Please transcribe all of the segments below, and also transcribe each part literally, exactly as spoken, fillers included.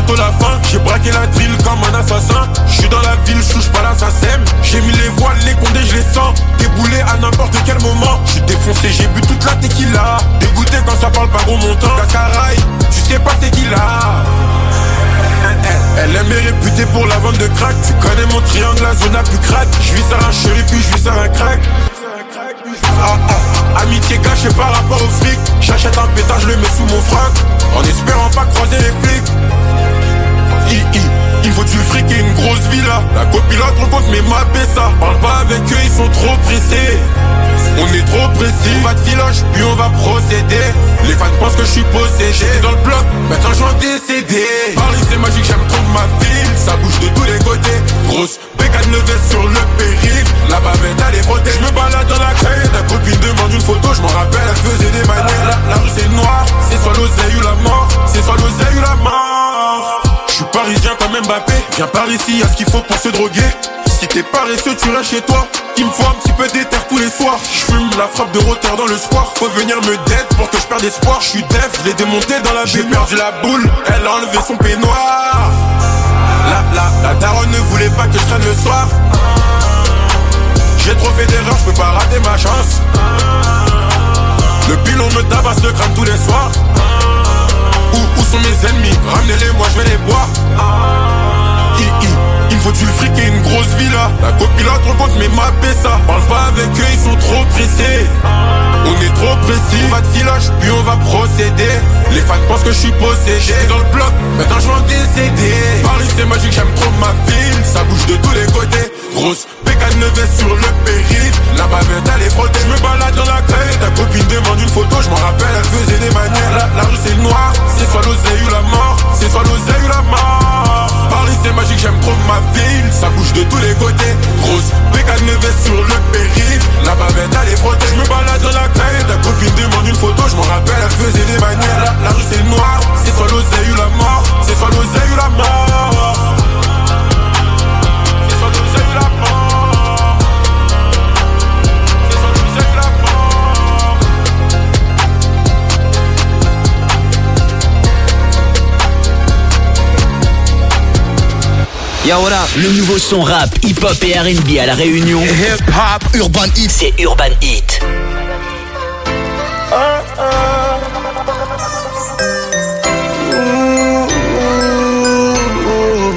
bientôt la fin. J'ai braqué la drill comme un assassin. J'suis dans la ville, j'touche pas l'assassin. J'ai mis les voiles, les condés, je les sens. Déboulé à n'importe quel moment. J'suis défoncé, j'ai bu toute la tequila. Dégoûté quand ça parle pas gros montant. Cascaraï, tu sais pas c'est qui là. Elle aime est réputée pour la vente de crack. Tu connais mon triangle, la zone la plus crack. J'vis sur un chéri puis j'vis sur un crack. Ah, ah, amitié cachée par rapport au flic. J'achète un pétard, je le mets sous mon frac. En espérant pas croiser les flics. I, I, il faut du fric et une grosse villa. La copilote rencontre mes mappés ça. Parle pas avec eux, ils sont trop pressés. On est trop précis, on va de filoche, puis on va procéder. Les fans pensent que je suis possédé. J'étais dans le bloc, maintenant j'en décédé. Paris c'est magique, j'aime trop ma ville. Ça bouge de tous les côtés. Grosse bécane levée sur le périph'. La bavette elle est frottée. Je me balade dans la caille. Ta copine demande une photo, je m'en rappelle, elle faisait des manières. La, la rue c'est noir, c'est soit l'oseille ou la mort. C'est soit l'oseille ou la mort. Je suis parisien comme Mbappé. Viens par ici, y'a ce qu'il faut pour se droguer. Si t'es paresseux, tu restes chez toi. Il me faut un petit peu d'éther tous les soirs. J'fume la frappe de roteur dans le square. Faut venir me dead pour que je perde espoir. J'suis def, je l'ai démonté dans la J'ai perdu la boule, elle a enlevé son peignoir. La, la, la daronne ne voulait pas que je traîne le soir. J'ai trop fait d'erreurs, j'peux pas rater ma chance. Le pilon me tabasse le crâne tous les soirs. Où, où sont mes ennemis? Ramenez-les, moi je vais les boire. I, I. Il me faut du fric et une grosse villa. La copilote rencontre mes mappés ça. Parle pas avec eux, ils sont trop pressés. On est trop précis. On va de filoche, puis on va procéder. Les fans pensent que je suis possédé. J'étais dans le bloc, maintenant je vais en décéder. Paris c'est magique, j'aime trop ma ville. Ça bouge de tous les côtés. Grosse bécane levée sur le périph'. La bavette elle est frottée. Je me balade dans la caille. Ta copine demande une photo, je m'en rappelle, elle faisait des manières. La, la rue c'est noir, c'est soit l'oseille ou la mort. C'est soit l'oseille ou la mort. Paris c'est magique, j'aime trop ma ville. Ça bouge de tous les côtés. Grosse bécane levée sur le périph'. La bavette elle est frottée. Je me balade dans la caille. Ta copine demande une photo, je m'en rappelle, elle faisait des manières. La, la rue c'est noir, c'est soit l'oseille ou la mort. C'est soit l'oseille ou la mort. C'est soit l'oseille ou la mort. C'est soit l'oseille ou la mort. Yo, what up? Le nouveau son rap, hip-hop et R and B à La Réunion. Hip-hop, Urban Hit. C'est Urban Hit. Oh, oh. Ooh, ooh, ooh.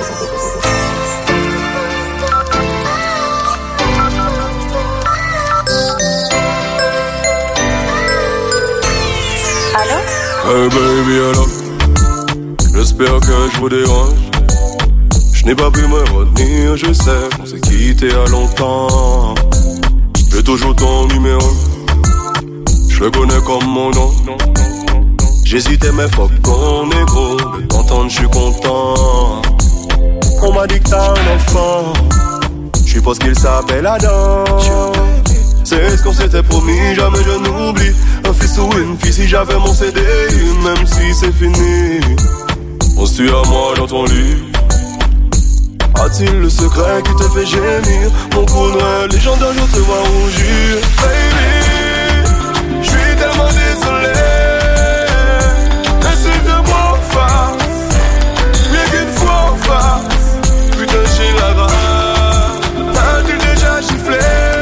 Allô? Hey baby, allô? J'espère que je vous dérange. Je n'ai pas pu me retenir, je sais qu'on s'est quitté à longtemps. J'ai toujours ton numéro, je le connais comme mon nom. J'hésitais mais fuck qu'on est gros, de t'entendre je suis content. On m'a dit que t'as un enfant, je suppose qu'il s'appelle Adam. C'est ce qu'on s'était promis, jamais je n'oublie. Un fils ou une fille si j'avais mon C D I, même si c'est fini. Penses-tu à moi dans ton lit? A-t-il le secret qui te fait gémir? Mon coup de légendaire, je te vois rougir. Baby, je suis tellement désolé. Insulte-moi en face, mieux qu'une fois en face. Putain, j'ai la rage. T'as-tu déjà giflé?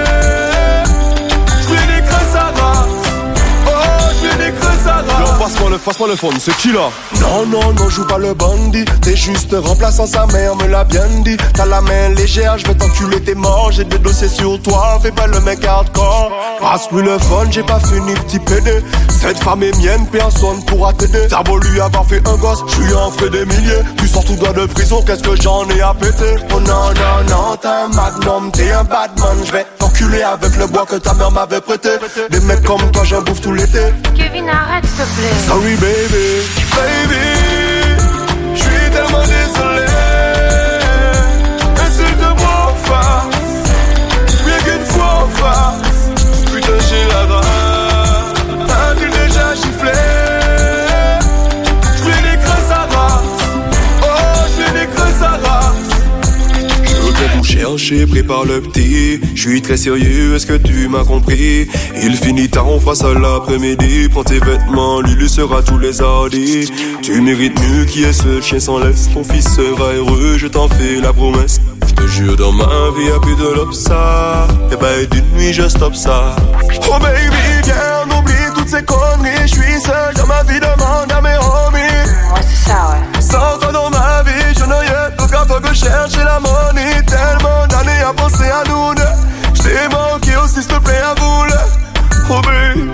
J'vais des creux sa race. Oh, j'vais des creux sa race. Yo, passe-moi le, passe-moi le phone, c'est qui là? Non, non, non, joue pas le bandit. T'es juste remplaçant, sa mère me l'a bien dit. T'as la main légère, je vais t'enculer, t'es mort. J'ai des dossiers sur toi, fais pas le mec hardcore. Passe-lui le phone, j'ai pas fini, petit pédé. Cette femme est mienne, personne pourra t'aider. T'as beau lui avoir fait un gosse, j'lui en ferai des milliers. Tu sors tout droit de prison, qu'est-ce que j'en ai à péter? Oh non, non, non, t'es un magnum, t'es un badman. J'vais t'enculer avec le bois que ta mère m'avait prêté. Des mecs comme toi, j'en bouffe tout l'été. Kevin, arrête s'il te plaît. Sorry baby, baby, je suis tellement désolé. Insulte-moi en face, mieux qu'une fois en face. Putain j'ai la rage. T'as-tu déjà giflé? J'vais des creux sa race. Oh j'vais des creux sa race. Je te cherche coucher, prépare le petit. Je suis très sérieux, est-ce que tu m'as compris? Il finit tard, on fera ça l'après-midi. Prends tes vêtements, Lulu sera tous les hardis. Tu mérites mieux qui est ce chien sans laisse. Ton fils sera heureux, je t'en fais la promesse. Je te jure, dans ma vie y'a plus de l'obsa. Et ben d'une nuit je stoppe ça. Oh baby, viens, on oublie toutes ces conneries. Je suis seul dans ma vie, demande à mes homies. Ouais, c'est ça, ouais. Sans toi dans ma vie, je n'aurais donc à faut que je cherche la money. Tellement d'années à penser à nous deux. Je t'ai manqué aussi, s'il te plaît, avoue-le. Oh baby.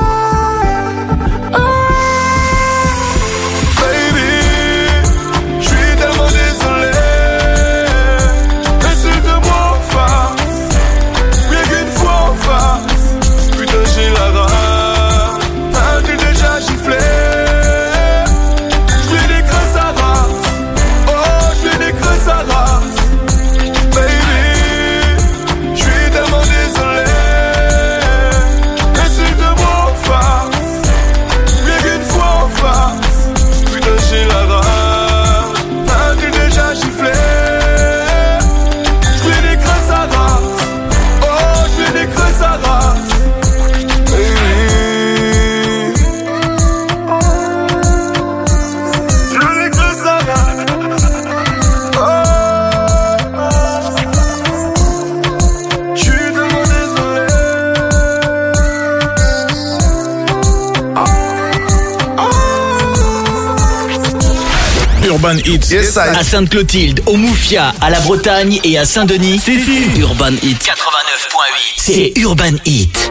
Urban Hits. Yes, à Sainte-Clotilde, au Moufia, à la Bretagne et à Saint-Denis. C'est Urban Hits quatre-vingt-neuf point huit. C'est Urban Hits.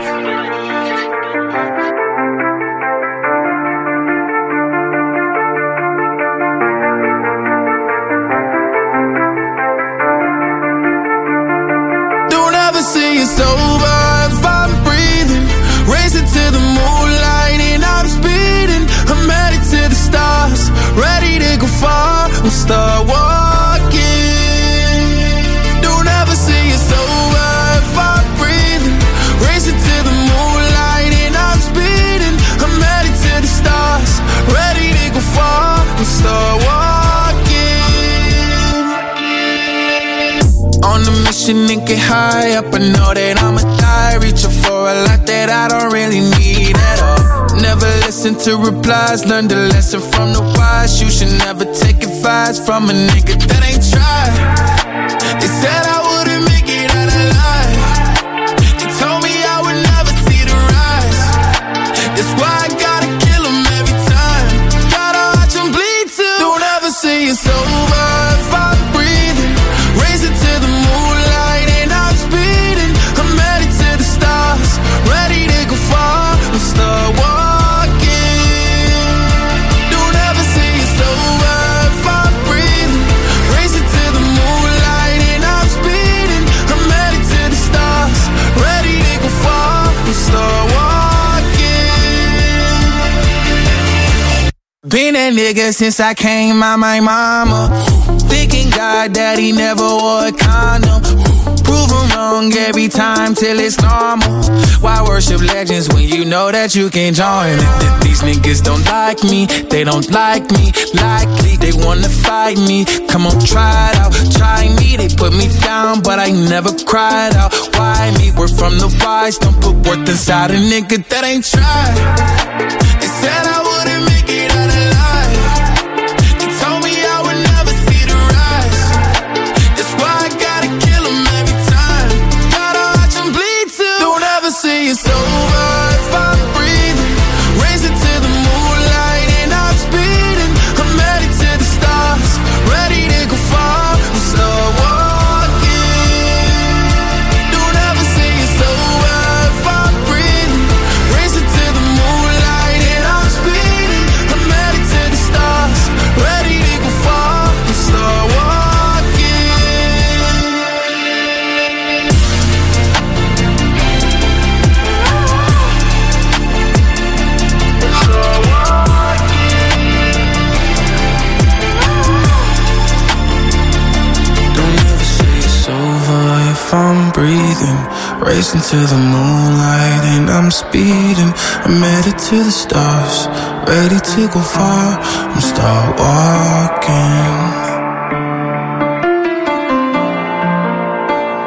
Don't ever say it's over if I'm breathing. Racing to the moonlight and I'm speeding. I'm headed to the stars, ready to go far. I'm start walking. Don't ever say it's over if I'm breathing. Racing to the moonlight and I'm speeding. I'm headed to the stars, ready to go far. I'm start walking. On a mission and get high up. I know that I'ma die, reaching for a lot that I don't really need at all. Never listen to replies, learn the lesson from the wise. You should never take advice from a nigga that ain't tried. They said I wouldn't make it out alive. They told me I would never see the rise. That's why I gotta kill them every time. Gotta watch them bleed too. Don't ever say it's over if I'm breathing. Racing to the moonlight and I'm speeding. I'm headed to the stars, ready to go far. I'm start walking. Been that nigga since I came out my mama. Thinking God that he never wore a condom. Prove him wrong every time till it's normal. Why worship legends when you know that you can join them? These niggas don't like me, they don't like me. Likely they wanna fight me. Come on, try it out, try me. They put me down, but I never cried out. Why me? We're from the wise. Don't put worth inside a nigga that ain't tried. They said I wouldn't make it out alive. They told me I would never see the rise. That's why I gotta kill them every time. Gotta watch them bleed too. Don't ever say it's over if I'm breathing. Racing to the moonlight and I'm speeding. I'm headed to the stars, ready to go far. I'm start walking. Don't ever say it's over if I'm breathing. Racing to the moonlight and I'm speeding. I'm headed to the stars, ready to go far. I'm start if I'm breathing, racing to the moonlight and I'm speeding. I'm headed to the stars, ready to go far. I'm start walking.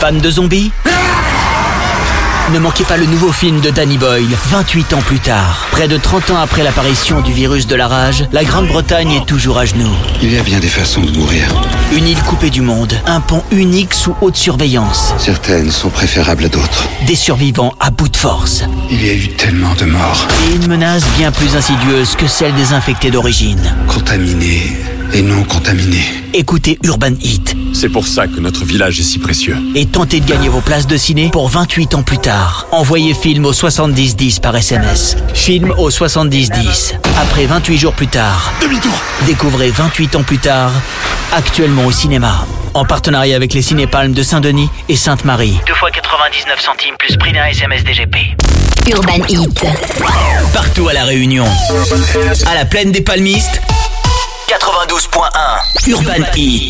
Fan de zombies ? Ne manquez pas le nouveau film de Danny Boyle, vingt-huit ans plus tard. Près de trente ans après l'apparition du virus de la rage, la Grande-Bretagne est toujours à genoux. Il y a bien des façons de mourir. Une île coupée du monde, un pont unique sous haute surveillance. Certaines sont préférables à d'autres. Des survivants à bout de force. Il y a eu tellement de morts. Et une menace bien plus insidieuse que celle des infectés d'origine. Contaminés et non contaminés. Écoutez Urban Hit. C'est pour ça que notre village est si précieux. Et tentez de gagner vos places de ciné pour vingt-huit ans plus tard. Envoyez film au soixante-dix dix par S M S. Film au soixante-dix dix. Après vingt-huit jours plus tard. Demi-tour. Découvrez vingt-huit ans plus tard, actuellement au cinéma. En partenariat avec les Cinépalmes de Saint-Denis et Sainte-Marie. deux fois quatre-vingt-dix-neuf centimes plus prix d'un S M S D G P. Urban Hit. Partout à La Réunion. À la plaine des Palmistes. quatre-vingt-douze point un. Urban Hit.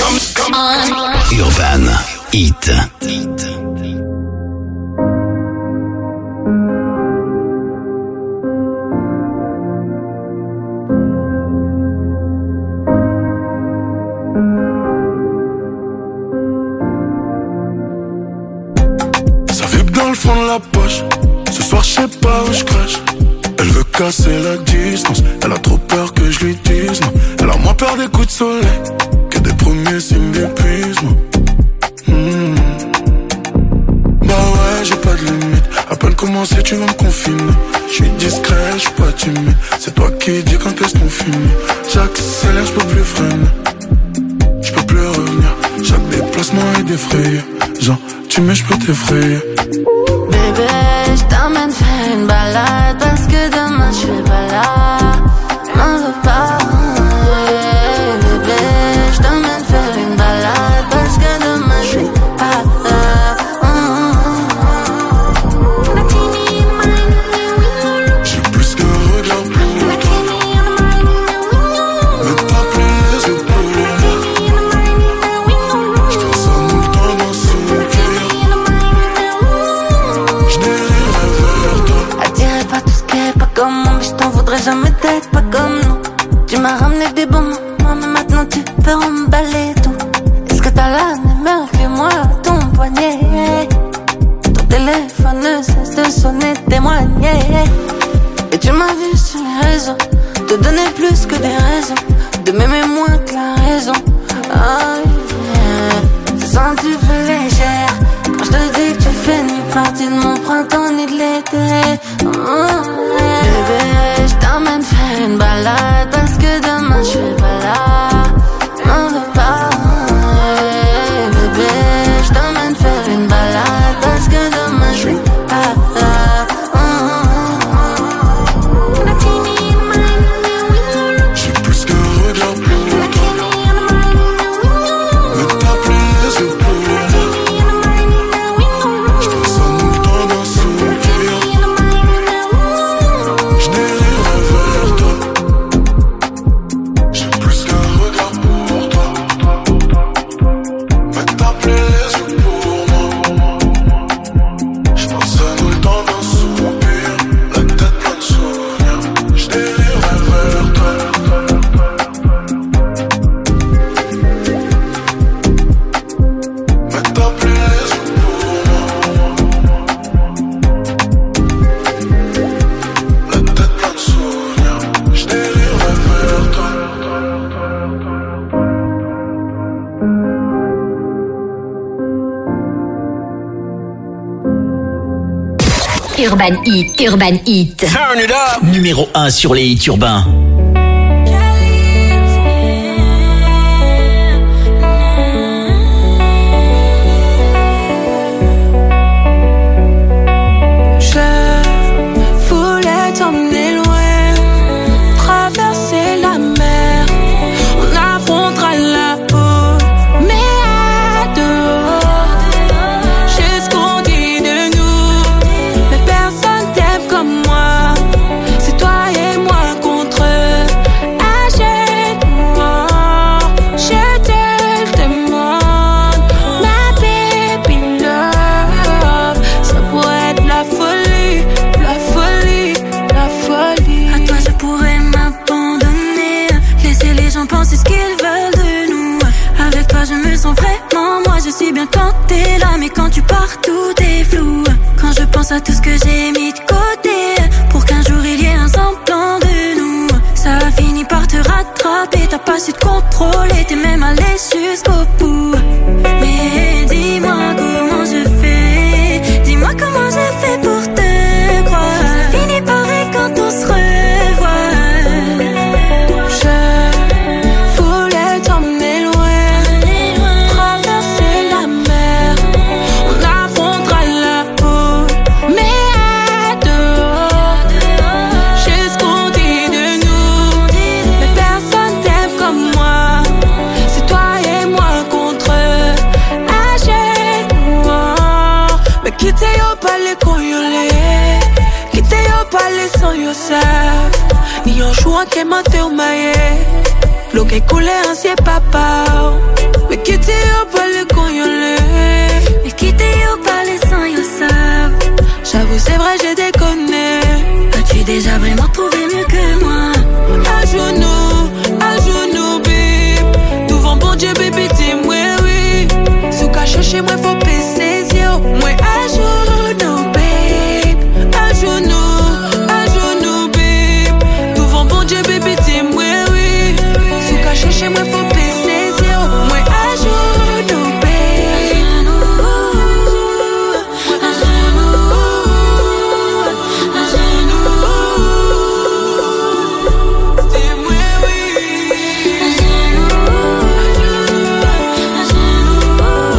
Urban Hit. Ça vibre dans le fond de la poche. Ce soir, je sais pas où je crache. Elle veut casser la distance. Elle a trop peur que je lui dise non. Elle a moins peur des coups de soleil que des premiers signes d'épuisement. Mmh. Bah ouais, j'ai pas de limite. À peine commencé, tu vas me confiner. Je suis discret, je suis pas timide. C'est toi qui dis quand est-ce qu'on finit. J'accélère, je peux plus freiner. Je peux plus revenir. Chaque déplacement est défrayé. Genre, tu mets, je peux t'effrayer. Bébé, je t'emmène faire une balade parce que demain je suis pas là. M'en veux pas. Bébé, je t'emmène faire une balade parce que demain je suis pas là. J'ai plus qu'un regard pour toi. Mais t'as plus les épaules. Je pense à nous dans nos souvenirs. Je dériverai vers toi. Attiré par tout ce qui est pas comme moi, mais je t'en voudrais jamais d'être pas comme nous. Tu m'as ramené des bons moments, mais maintenant tu peux remballer tout. Est-ce que t'as la même heure que moi à ton poignet? Ton téléphone ne cesse de sonner, témoigner. Et tu m'as vu sur les réseaux, te donner plus que des raisons, de m'aimer moins que la raison. Oh yeah, te sens tu peu légère quand je te dis que tu fais ni partie de mon printemps ni de l'été. Oh yeah. Bébé, je t'emmène faire une balade parce que demain je suis pas là. M'en veux pas. Bébé, je t'emmène faire une balade parce que demain je suis pas là. J'ai plus qu'un regard pour toi. Mais t'as plus les épaules. Je pense à nous dans nos souvenirs. Je dériverai vers toi. J'ai plus qu'un regard pour toi. Mais t'as plus les yeux pour moi. Je pense à nous dans nos soupirs. La tête pleine de souvenirs. Je dériverai vers toi. Mais t'as plus les yeux pour moi. La tête pleine de souvenirs. Je dériverai vers toi. Urban Hit, Urban Hit. Turn it up. Numéro un sur les hits urbains. Je voulais t'emmener loin, traverser la mer, on affrontera la haute, mais à deux, j'ai ce qu'on dit de nous, mais personne t'aime comme moi, c'est toi et moi contre eux. à tout ce que j'ai mis de côté pour qu'un jour il y ait un semblant de nous. Ça a fini par te rattraper, t'as pas su te contrôler, t'es même allé jusqu'au bout. Mais dis-moi comment je fais, dis-moi comment j'ai fait pour te croire. Ça finit pareil quand on se revoit. Je voulais t'emmener loin, traverser la mer, on affrontera la peau. Mais dehors, j'ai ce qu'on dit de nous. Mais personne t'aime comme moi, c'est toi et moi contre eux. Achète-moi. Mais quitte yo pas les cognolés, quitte yo pas les sans yourself. Ni un jour que mate ou maye, lo que coule ancien papa. Mais quitte yo pas les cognolés, Mais quitte yo pas les sans yo savent. j'avoue c'est vrai j'ai déconné. As-tu déjà vraiment trouvé mieux que moi? À genoux, à genoux, babe. Devant bon Dieu, baby, dis-moi oui. Sous cache chez moi, faut payer ses yeux. Moi, à genoux, babe. À genoux, à genoux, babe. Devant bon Dieu, baby, dis-moi oui. Sous cache chez moi, faut payer ses yeux. Moi, à genoux, babe. À genoux, à genoux, Dis-moi oui. à genoux, à genoux,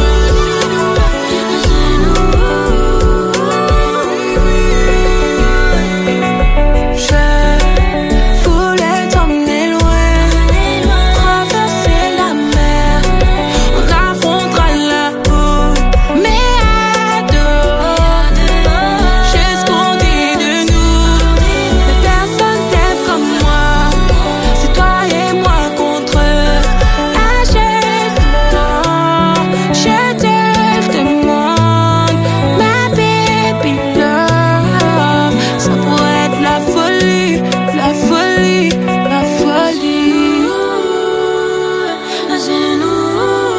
Je voulais t'emmener loin, traverser la mer, on affrontera la peau. Mais dehors, j'ai ce qu'on dit de nous. Mais personne t'aime comme moi, c'est toi et moi contre eux. Achète-moi, je te le demande, ma baby love. Ça pourrait être la folie, la folie, la folie. à genoux,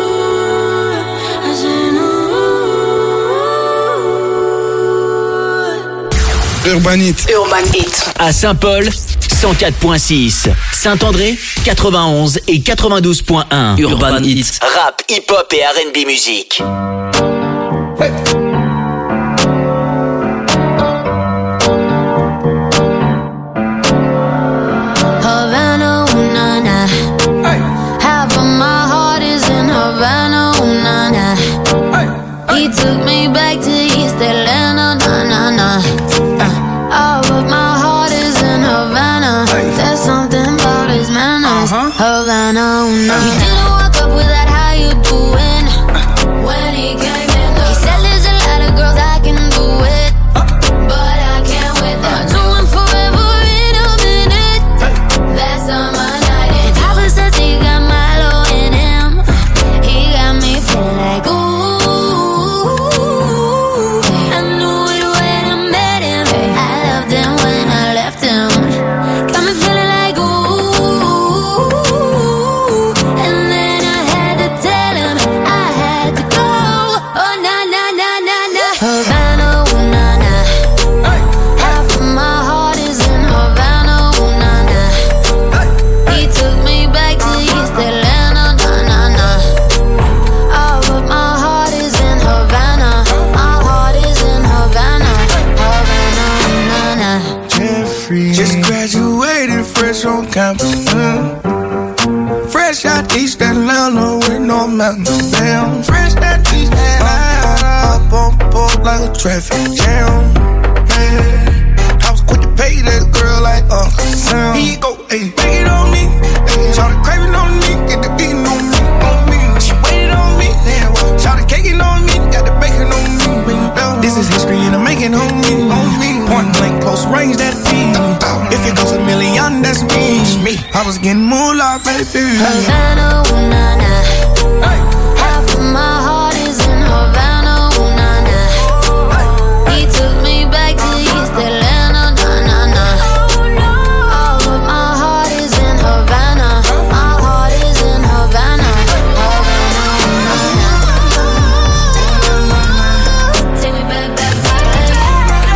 à genoux. Urbanite. Urban Hit. À Saint-Paul, cent quatre virgule six. Saint-André, quatre-vingt-onze et quatre-vingt-douze virgule un. Urban Hit. Rap, hip-hop et R and B musique. Havana, ooh, na, na. Half of my heart is in Havana, ooh, na, na. He took me back to East Atlanta, na, na, na. All of my heart is in Havana. There's something about his manners. Havana, ooh, na. He didn't walk up with that, how you doing? When he came in, he said there's a lot of girls I can do it, but I can't with them. I'll do him forever in a minute. That's on my night. And Papa says he got Milo in him. He got me feeling like ooh. I knew it when I met him. I loved him when I left him. Got me feeling like ooh. And then I had to tell him I had to go. Oh na na na na na. Havana, ooh na na. Half of my heart is in Havana, ooh na na. He took me back to East Atlanta, na na na. All of my heart is in Havana. My heart is in Havana, Havana, na na. Jeffrey, just graduated fresh on campus. Mm. Fresh out East Atlanta with no mountains. Damn, fresh out East Atlanta. Up on board like a traffic jam. Man, I was quick to pay that girl like Uncle Sam. Here you go, ayy, make it on me. Shout the craving on me, get the beating on me, on me. She waited on me, damn. Shout the caking on me, got the bacon on me. This is history and I'm making on me, on me. Point blank, close range, that beat. If it goes a million, that's me. me. I was getting moolah, baby. Havana, ooh na na. Half of my heart is in Havana, ooh na na. He took me back to East Atlanta, na na na. All of my heart is in Havana. My heart is in Havana, Havana, ooh na na. Take me back, back, back, back.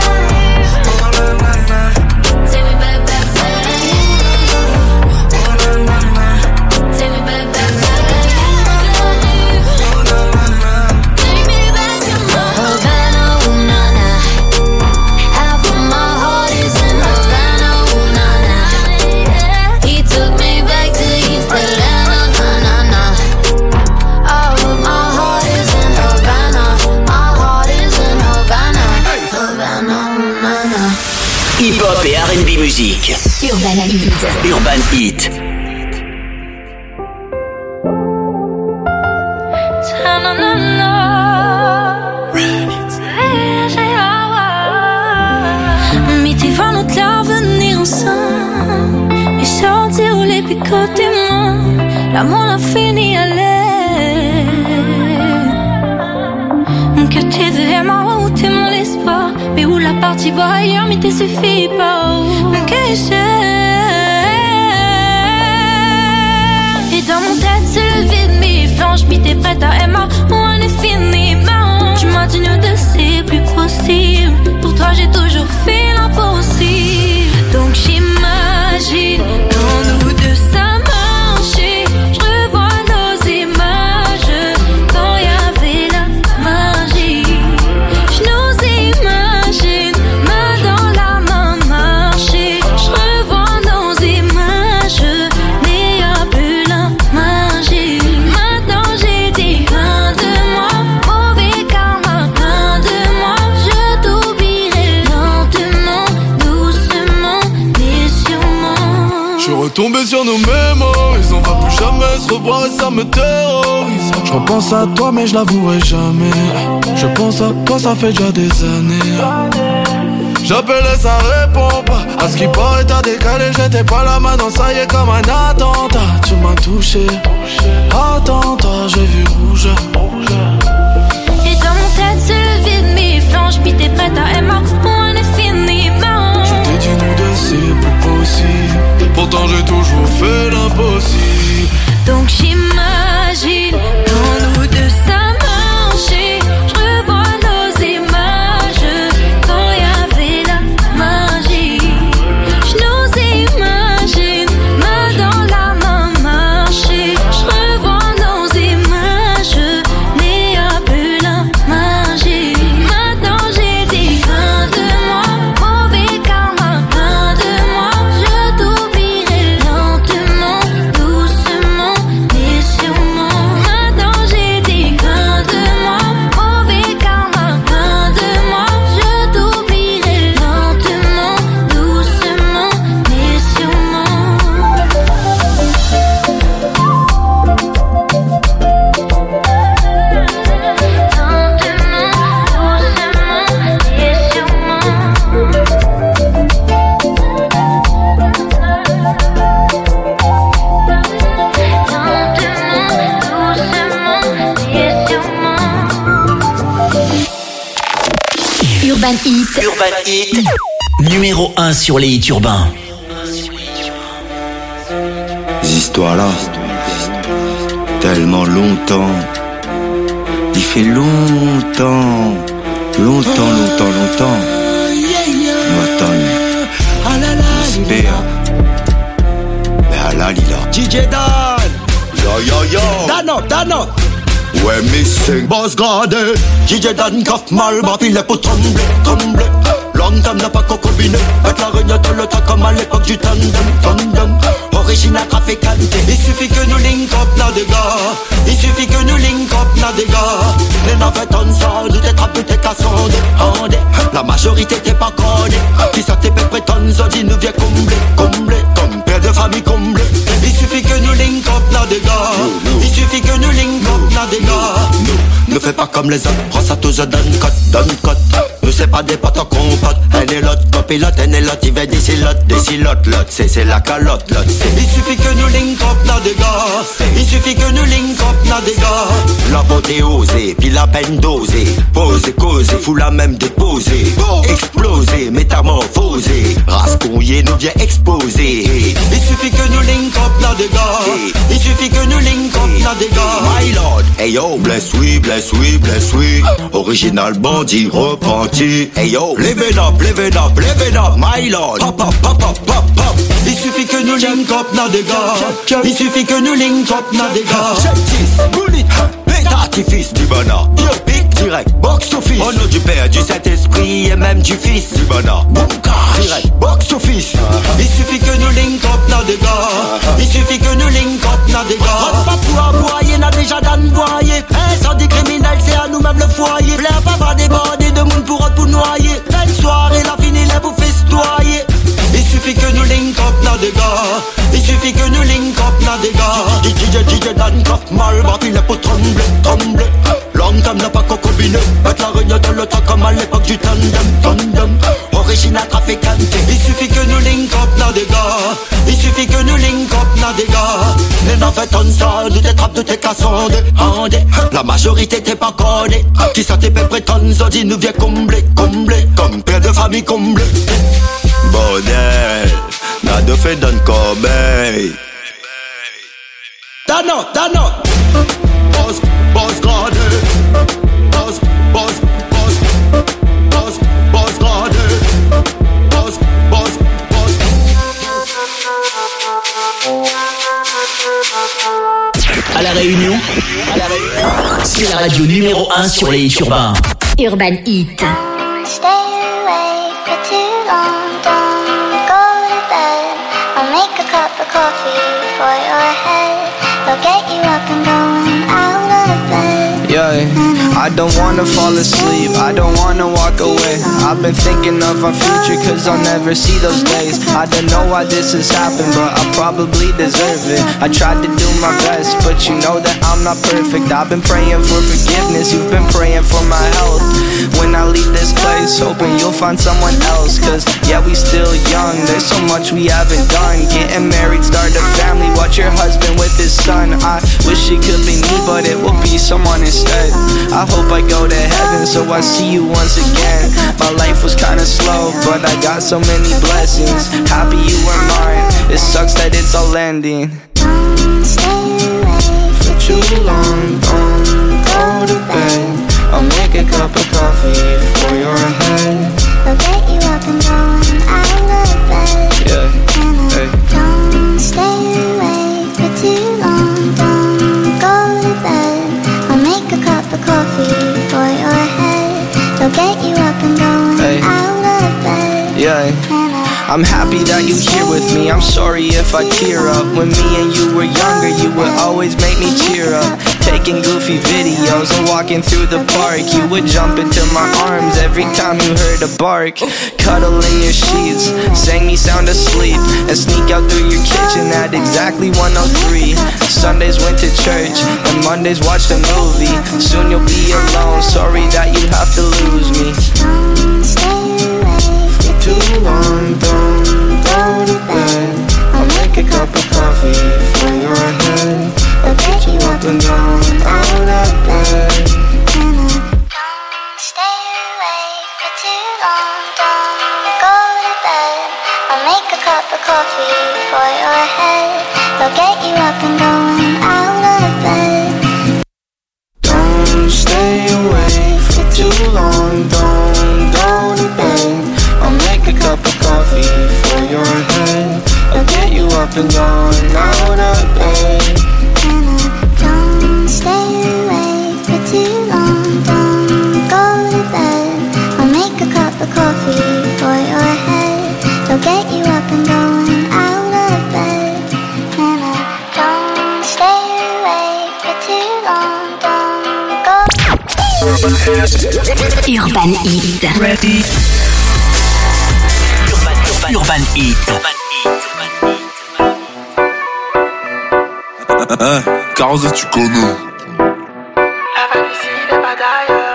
Urban Heat. Urban Heat. Notre l'avenir ensemble, mais sortir ou les picoter moi, l'amour l'a fini à l'air. Que t'es de ma route et mon espoir, mais où la partie va ailleurs, mais t'es suffit pas. Que j'ai. Et dans mon tête c'est le vide, mais flanche, mais t'es prête à aimer, on est fini, ben. Tu m'as dit nous deux c'est plus possible. Pour toi j'ai toujours fait l'impossible. Donc j'imagine quand nous deux ça marchait. Je revois nos images quand y avait la magie. Je nous imagine main dans la main marcher. Je revois nos images, mais y a plus la magie. Maintenant j'ai dit rien de moi, mauvais karma, rien de moi. Je t'oublierai lentement, doucement, mais sûrement. Je suis retombé sur nos mémoires, on va plus jamais se revoir et ça me terrorise. Je repense à toi mais je l'avouerai jamais. Je pense à toi ça fait déjà des années. J'appelle et ça répond pas. À ce qui paraît t'as décalé, j'étais pas là, maintenant ça y est comme un attentat. Tu m'as touché, attentat, j'ai vu rouge. Et dans mon tête c'est le vide, mais flanche, puis t'es prête à aimer, on est fini, ben. Je t'ai dit nous deux c'est plus possible, pourtant j'ai toujours fait l'impossible. Donc j'imagine quand nous deux ça marchait. Je revois nos images quand y avait la magie. Je nous imagine main dans la main marcher. Je revois nos images, mais y a plus la magie. Maintenant j'ai dit rien de moi, mauvais karma, rien de moi. Je t'oublierai lentement, doucement, mais sûrement. Maintenant j'ai dit rien de moi, mauvais karma, rien de moi. Je t'oublierai lentement, doucement, mais sûrement. Urban Heat. Urban Heat. Numéro un sur les hits urbains. Ces histoires-là, tellement longtemps. Il fait longtemps, longtemps, longtemps, longtemps. Nous attendons. J'espère. Mais à la lila. D J Dan. Yo yo yo. Dano, Dano. Ouais, missing. Boss gradé. D J Dan coffre mal, ma fille est pour trembler, trembler. Long time n'a pas cocobiné. Avec la réunion de l'autre comme à l'époque du tandem, tandem. Original trafiquante. Il suffit que nous link up, n'a des gars. Il suffit que nous link up, n'a des gars. Les navettes en sol, tout est trapu, t'es cassandé, andé. La majorité t'es pas connue. Qui sortait peu prétendent, dit nous vient combler, combler. Comme père de famille comblé. Il suffit que nous link up, n'a des gars. Il suffit que nous link up, n'a des gars. Ne fais pas comme les autres, prends ça tous donne cote, donne cote. Nous c'est pas des potes en compote. Un est l'autre, copilote, un est l'autre, il va des silotes, des silotes, l'autre, c'est, c'est la calotte, l'autre, c'est. Il suffit que nous link up, n'a des gars. Il suffit que nous link up, n'a des gars. La beauté osée, puis la peine dosée. Poser, causer, fou la même déposer. Exploser, métamorphoser. Rascouiller nous vient exposer. Il suffit que nous link up, n'a des gars. Il suffit que nous link up, n'a des gars. My lord, hey yo, bless we, bless we, bless we. Original bandit, repenti. Hey yo, living up, living up, living up, my lord. Pop up, pop up, pop up. Il suffit que nous link up, n'a des gars. Il suffit que nous link up, n'a des gars. Bullet, bête artifice du bonheur. Biopic direct, box office. Au nom du Père, du Saint-Esprit et même du Fils. Du bonheur, direct, box office. Il suffit que nous link up, n'a des gars. Il suffit que nous link up, n'a des gars. Pas pour aboyer, n'a déjà d'envoyer. Incendie criminel, c'est à nous-mêmes le foyer. Plein pas va déborder de monde pour autre pour noyer. Belle soirée, la fini, les vous festoyer. Il suffit que nous link up, mal bâti les peaux trembler, trembler. Longtemps n'a pas cocobiné, mettre la réunion dans le temps comme à l'époque du tandem, tandem. Original trafiquante, il suffit que nous link up na des gars. Il suffit que nous link up na des gars. Les n'en fait on ça, tout est trappe, tout est cassant de handé. La majorité t'es pas connue. Qui ça t'es prétendent, ça dit nous viens combler, combler. Comme père de famille comblé. Bordel, n'a de fait d'un corbeil. Dano, Dano. Boss, boss gradé. Boss, boss, boss. Boss, boss gradé. Boss, boss, boss. À la Réunion, à la Réunion, c'est la radio numéro un sur les hits urbains. Urban Hit. Stay awake for too long, don't go to bed. I'll make a cup of coffee for your head. They'll get you up and going out of bed. Yeah, I don't wanna fall asleep, I don't wanna walk away. I've been thinking of our future cause I'll never see those days. I don't know why this has happened but I probably deserve it. I tried to do my best but you know that I'm not perfect. I've been praying for forgiveness, you've been praying for my health. When I leave this place, hoping you'll find someone else. Cause yeah, we still young, there's so much we haven't done. Getting married, start a family, watch your husband with his son. I wish it could be me but it will be someone instead. I hope I go to heaven so I see you once again. My life was kinda slow but I got so many blessings. Happy you were mine, it sucks that it's all ending. Don't stay awake For too long, don't go to bed. I'll make a cup of coffee for your head. They'll get you up and going out of bed. Yeah, hey. Don't stay awake for too long, don't go to bed. I'll make a cup of coffee for your head. They'll get you up and going Hey. out of bed. Yeah, I'm happy that you here with me. I'm sorry if I tear up. When me and you were younger, you would always make me cheer up. Taking goofy videos and walking through the park. You would jump into my arms every time you heard a bark. Cuddle in your sheets, sang me sound asleep, and sneak out through your kitchen at exactly one oh three. Sundays went to church, and Mondays watched a movie. Soon you'll be alone, sorry that you have to lose me. Don't stay awake for Too long, don't go to bed. I'll make a cup of coffee for your head. I'll get you up and down, out of bed. Don't stay awake for too long, don't go to bed. I'll make a cup of coffee for your head. They'll get you up and going out of bed. Don't stay awake for too long, don't go to bed. I'll make a cup of coffee for your head. I'll get you up and down, out of bed. Don't stay awake for too long, don't go to bed. I'll make a cup of coffee for your head. They'll get you up and going out of bed. Don't stay awake for too long, don't go. Urban Hit. Ready. Urban, Urban Hit. Urban Hit. Hein, Carozo, tu connais. La vague ici n'est pas d'ailleurs.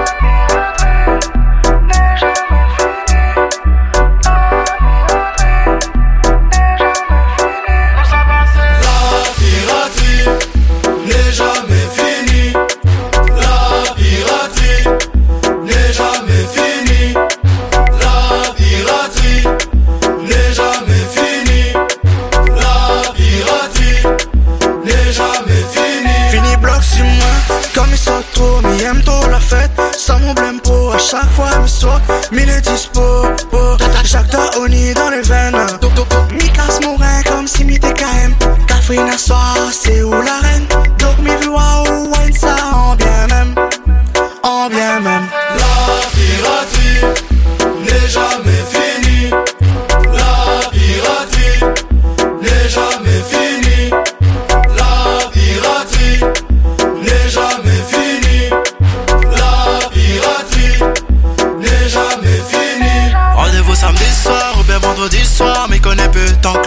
La piraterie n'est jamais finie. La piraterie n'est jamais finie. La piraterie n'est jamais finie. La piraterie n'est jamais fini. Fini bloc sur moi, comme ils sont trop, mais aiment trop la fête. Ça mon blême pro, à chaque fois mes soirs, mille est dispo. Chaque Oni dans les veines. Mi casse mon rein comme si mi T K M. Café n'a soir, c'est où la reine. Donc mi vu waouh, wine ça en bien même. En bien même. La piraterie n'est jamais finie. La piraterie n'est jamais finie. La piraterie n'est jamais finie. La piraterie n'est jamais finie. Rendez-vous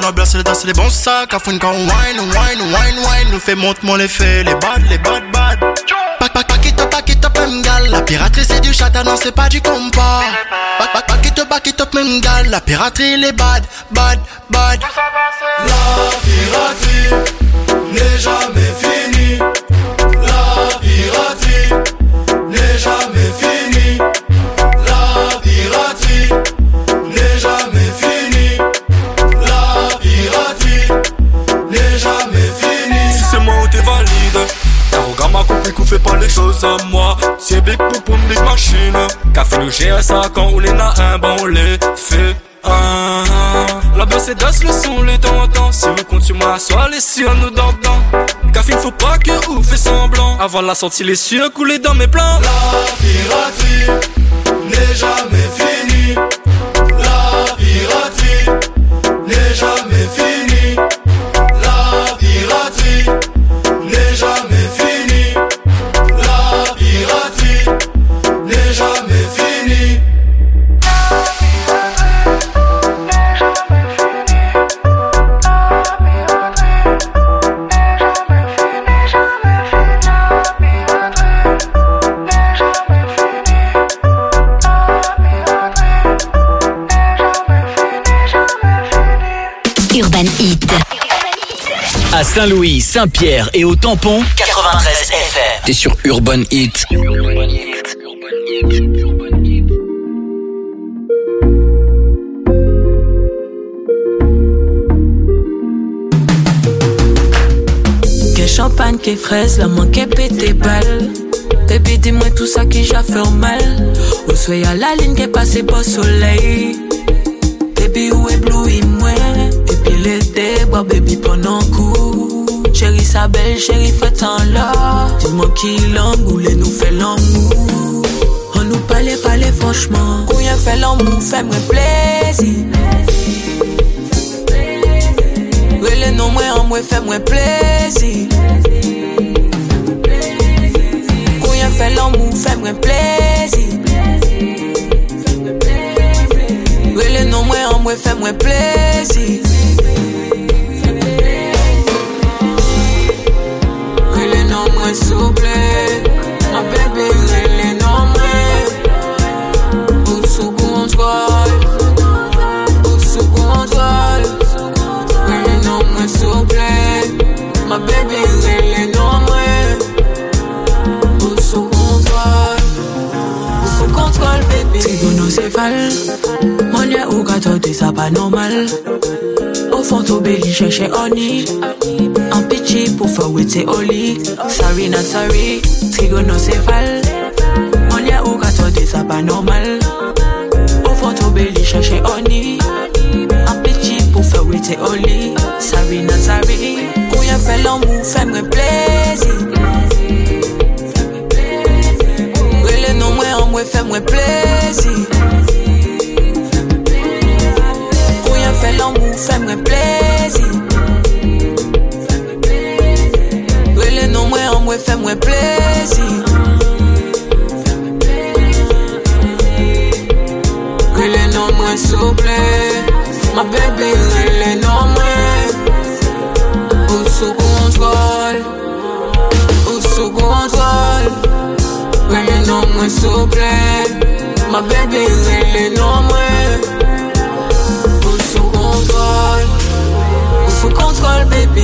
ambiance, les danses, les bons sacs. À fond, quand on wine, on wine, on wine, wine. Nous fait monte-moi les faits, les bad, les bad, bad. Pack, pack, pack it up, pack it up, même gal. La piraterie, c'est du chata, non, c'est pas du compas. Pack, pack, pack it up, pack it up, même gal. La piraterie, les bad, bad, bad. La piraterie n'est jamais finie. La piraterie n'est jamais finie. La piraterie n'est jamais finie. La piraterie n'est jamais finie. Si c'est moi ou t'es valide, Taroga m'a compris qu'on fait pas les choses à moi. C'est big poupoum, big machine. Café nous gère ça quand on les a un, ben on les fait. Ah, la baisse est d'as, le son, les dents dents. Si on compte sur moi, soit les siens nous dents dents. Café, faut pas que ou fait semblant. Avant la sortie, les cieux coulés dans mes plans. La piraterie n'est jamais finie. La piraterie n'est jamais finie. La piraterie n'est jamais finie. La piraterie n'est jamais finie. Urban Hit. À Saint-Louis, Saint-Pierre et au Tampon, quatre-vingt-treize F M. T'es sur Urban Hit. Que champagne, que fraise, la main qui pété balle. Baby, dis-moi tout ça qui j'a fait mal. Où soit à la ligne qui est passée pas soleil. Baby, où éblouit moi. Et puis l'été, bois baby pendant coup. Chérie, sa belle, chérie, fait un là. Dis-moi qui l'angoulé nous fait l'amour. On nous parlait, parlait franchement. Quand y'a fait l'amour, fais-moi plaisir. Relais non, moi en moi, fais-moi plaisir. Quand y'a fait l'amour, fais-moi plaisir. Relais non, moi en moi, fais-moi plaisir. Relais non, moi, souple. Ma bébé, relais non, moi. Ou sous contrôle. Ou sous contrôle. Relais non, moi, souple. Ma bébé, relais non, moi. Ou sous contrôle. Ou sous contrôle, bébé. Trigonocéphale. Monia ou gâteau, ça pas normal. Au fond, au belly, chercher honey. Un pitchy pour faire waiter au lit. Sorry, not sorry. Trigonocéphale. Monia ou gâteau, ça pas normal. Au fond, au belly, chercher honey. Un pitchy pour faire waiter au lit. Sorry, not sorry. Quand y'a fait l'amour, fais-moi plaisir. Relais non, moi en moi, fais-moi plaisir. Fais l'amour, fais-moi plaisir. Relais non, moi en moi, fais-moi plaisir. Relais non, moi, souple. Ma bébé, relais non, moi. Ou sous contrôle. Ou sous contrôle. Relais non, moi, souple. Ma bébé, relais non, moi. Sous contrôle, baby.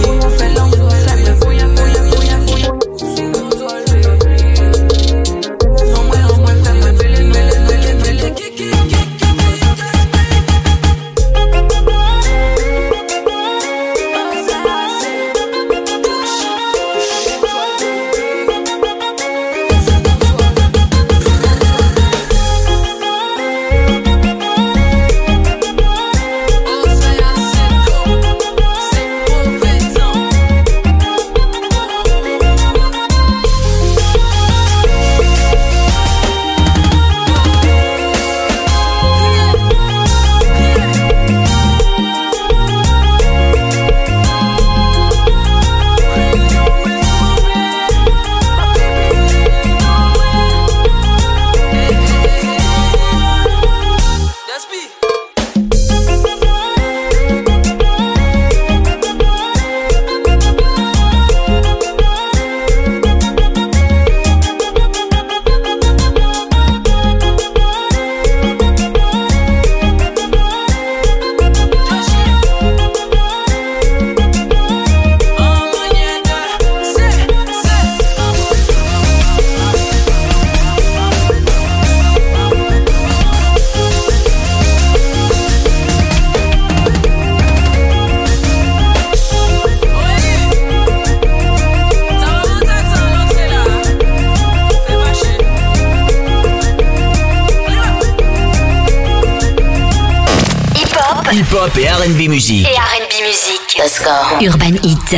Hip-hop et R and B musique. Et R and B musique. The Score. Urban Hit.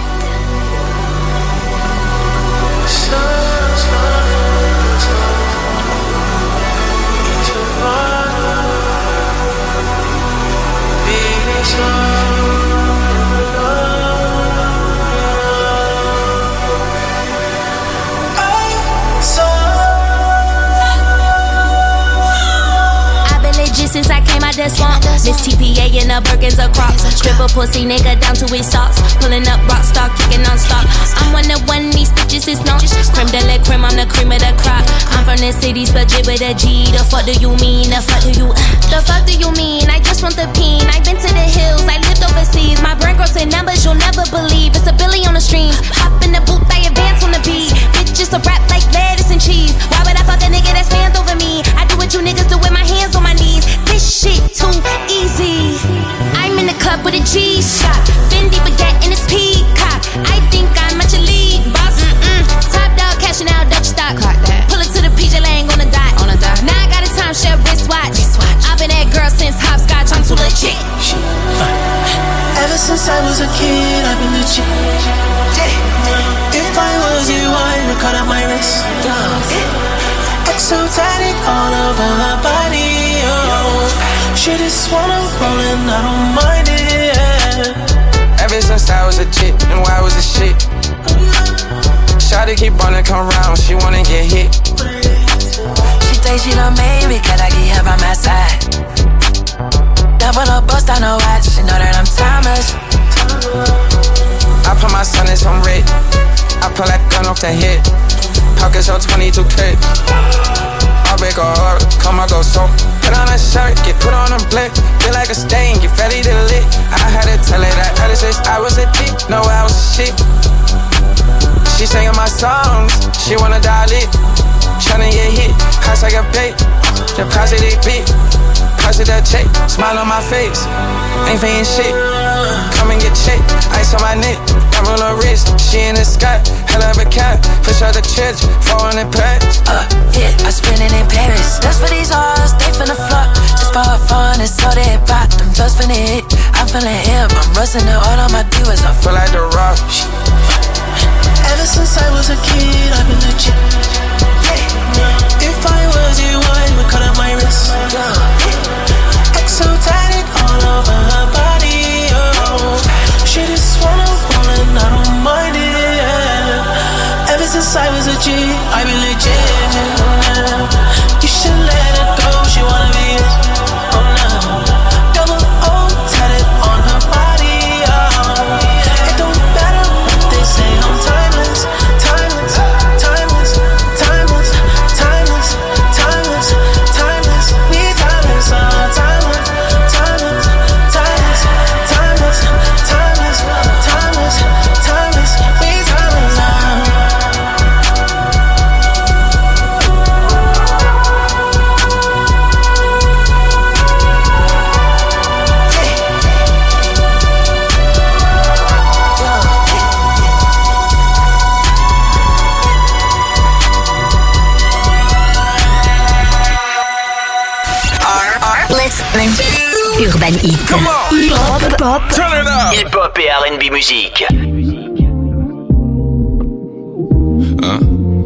Since I came out the swamp, Miss T P A and the Birkins a crop. Strip a pussy nigga down to his socks. Pulling up rock star, kicking non-stop. I'm one of one, these bitches is not creme de la creme, I'm the cream of the crop. I'm from the city, spell J with a G. The fuck do you mean? The fuck do you, uh, the fuck do you mean? I just want the peen. I've been to the hills, I lived overseas. My brain grows in numbers you'll never believe. It's a billy on the streams. Hop in the booth, I advance on the beat. Bitches a rap like lettuce and cheese. Why would I fuck a nigga that's fans over me? I do what you niggas do with my hands on my knees. This shit too easy. I'm in the club with a G-Shock, Fendi baguette in his peacock. I think I'm at your league, boss. Mm-mm. Top dog cashing out Dutch stock. Pull it to the P J Lane on the dot. On the dot. Now I got a timeshare wristwatch. I've been that girl since hopscotch. I'm too legit. Ever since I was a kid, I've been legit. If I was you, I would cut out my wrist. Exotic all over her body, oh. She just wanna roll and I don't mind it. Ever since I was a chick, and why was a shit. Shawty keep on to come round, she wanna get hit. She think she done made me, cause I keep her by my side. Double up, bust on her watch, she know that I'm timeless. I put my son in some red, I pull that gun off the hip. Pockets on twenty-two K. I'll break her heart, come I go so. Put on a shirt, get put on a blick. Feel like a stain, get ready to lit. I had to tell her that ever since I was a dick, no I was shit. She singing my songs, she wanna dial it. Tryna get hit, house like a bait. Deposit it big, deposit that check. Smile on my face, ain't faking shit. Come and get checked, ice on my neck. On her wrist, she in the sky, hell of a cat, fish out the church, four hundred packs. Uh, yeah, I spend it in Paris. Just for these hoes, they finna fuck. Just for her fun, it's all they bought. I'm just finna hit, I'm feeling hip. I'm rusting the all on my divas, I feel like the rock. Ever since I was a kid, I've been legit. If I was you, I would cut out my wrist. Exotic all over her body, oh. She just wanna roll and I don't mind it. Ever since I was a G, I be legit. You should let her go, she wanna be it. Oh no. Double O tatted on her body, oh. It don't matter what they say, I'm timeless. Timeless, timeless, timeless, timeless, timeless, timeless. We timeless, oh, timeless, timeless, timeless, timeless, timeless, timeless, timeless. We timeless, oh. Urban Hit. Come on. Hip-hop, pop. Turn it up. Hip-hop et R and B musique. Hein?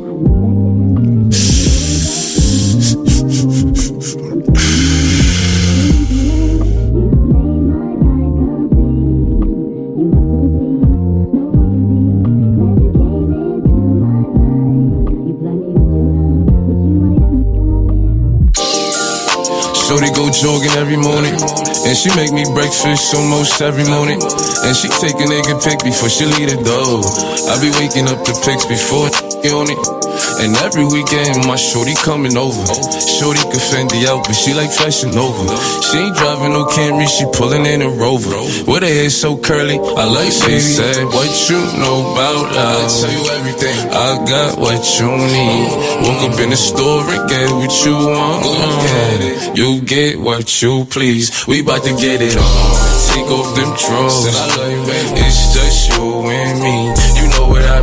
Shorty go jogging every morning, and she make me breakfast almost every morning. And she take a nigga pic before she leave the door. I be waking up the pics before on it. And every weekend my shorty coming over. Shorty can Fendi out, but she like Fashion Nova. She ain't driving no Camry, she pulling in a Rover. With her hair so curly, I like she said, what you know about love? I tell you everything. I got what you need. Woke up in the store and get what you want. Get it. You get what you please. We bout to get it on. Take off them drawers. It's just you and me. You know what I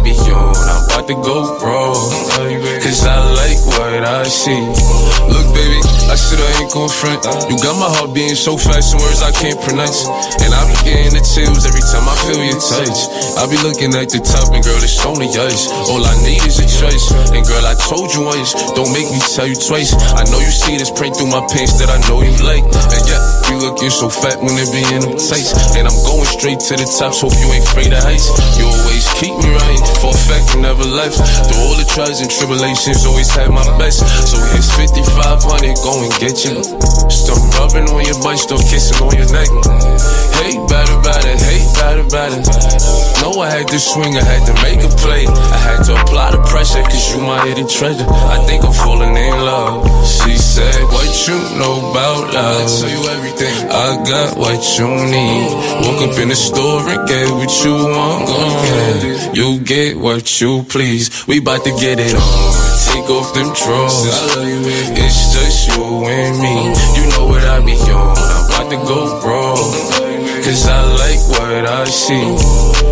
be on, I'm about to go wrong. Cause I like what I see. Look, baby, I said I ain't gon' front. You got my heart beating so fast, some words I can't pronounce. And I be getting the chills every time I feel your touch. I be looking at the top, and girl, it's only us. All I need is a choice. And girl, I told you once, don't make me tell you twice. I know you see this print through my pants that I know you like. And yeah, you looking so fat when it be in them tights. And I'm going straight to the top, so hope you ain't afraid of heights. You always keep me right, for a fact you never left. Through all the trials and tribulations, always had my best. So here's fifty-five hundred, go and get you. Stop rubbing on your butt, stop kissing on your neck. Hey, better, better, hey, better, better. No, I had to swing, I had to make a play. I had to apply the pressure, cause you my hidden treasure. I think I'm falling in love. She said, what you know about love? I tell you everything. I got what you need. Woke up in the store and get what you want. Uh, you get what you please. We bout to get it on. Take off them drawers. It's just you and me. You know what I be on. I'm about to go wrong. Cause I like what I see.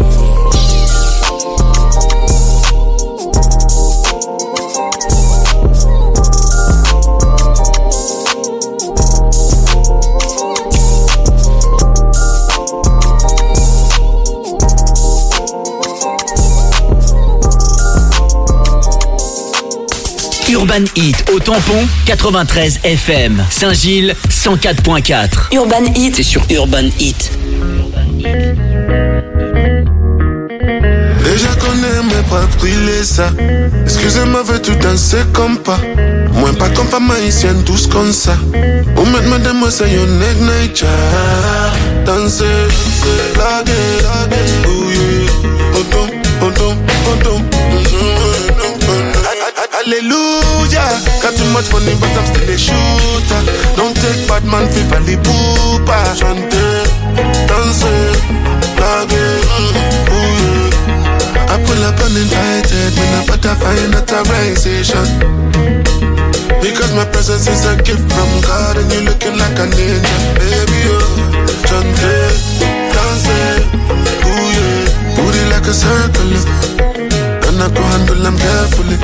Urban Hit au tampon quatre-vingt-treize F M. Saint-Gilles cent quatre virgule quatre. Urban Hit. C'est sur Urban Hit. Déjà connais mes propres il ça. Excusez-moi, veux tout danser comme pas. Moins pas comme femme haïtienne, tous comme ça. Ou mettre madame, moi c'est yon egg nature. Danser, blaguer, ouye. Odom, odom, odom. Hallelujah, got too much money but I'm still a shooter. Don't take bad man fi valley poopa. Chanter, danser, blaguer, ouye. I pull up uninvited, when I butterfly in authorization. Because my presence is a gift from God and you looking like an angel. Baby, oh, chanter, danser, ouye. Booty like a circle, and I go handle them carefully.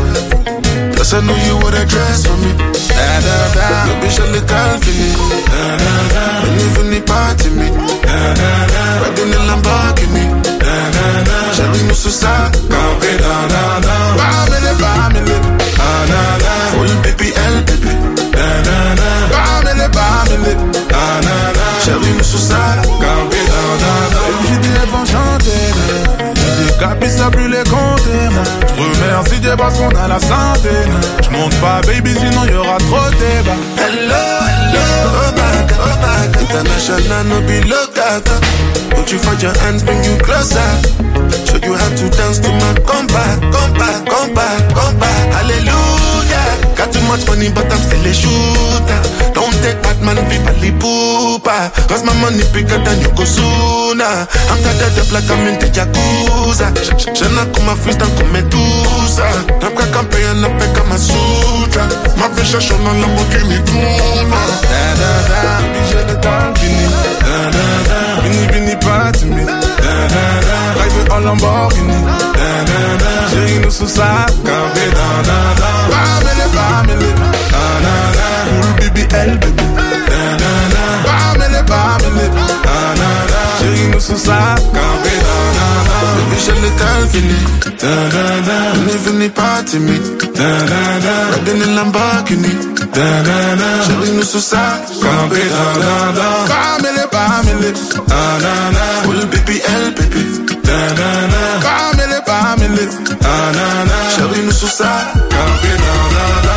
Plus I know you would dress for me. Da da da, you be surely calling. Da da da, when you feel the party me. Da da da, riding the Lamborghini. Da da da, Sherry Mususa, campe da da da. Bamele bamele, da da da. Full B P L baby. Da da da, bamele bamele, da da da. Sherry Mususa, campe da da da. J'ai dit les vents chanter. Capi ça plus les compter. Remercie Dieu parce qu'on a la santé. J'monte pas baby sinon y'aura trop de débat. Hello, hello, oh my god, oh my god. International no be local. Put you for your hands, bring you closer. Show you how to dance to my combat, combat, combat, combat. Hallelujah. Got too much money but I'm still a shooter. Don't take bad man vivali poopa. Cause my money bigger than Yokozuna. I'm tired of like I'm in the Yakuza. J'en ai comme ma fils dans comme Medusa. N'a pas campé en a fait comme ma sutra. Ma vie cherche dans la boue qui m'y tourne. Da da da, j'ai le temps fini. Da da da, vini vini pas timide. Da da da, ride en Lamborghini. Da da da, j'ai une sous ça, campé da da da. Bamele bamele, da da da, full B B L baby. Da da da, bamele bamele, da da da, j'ai une sous ça, campé da da da. Baby j'ai le temps fini. Da da da, vini vini pas timide. Da da da, riding in Lamborghini. Da da da, j'ai une sous ça, campé da da da. Bamele bamele, da da da, full B B L baby. Da da da, bamele bamele, da da da, j'ai une sous ça, campé da da da.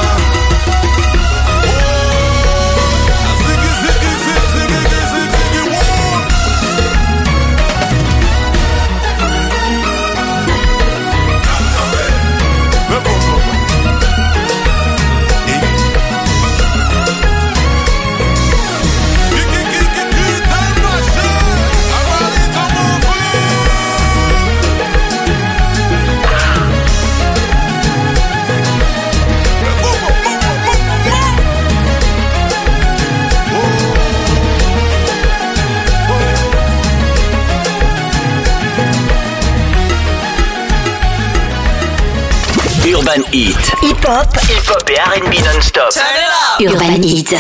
Go! Urban Heat. Hip-hop. Hip-hop et R and B non-stop. Urban Heat.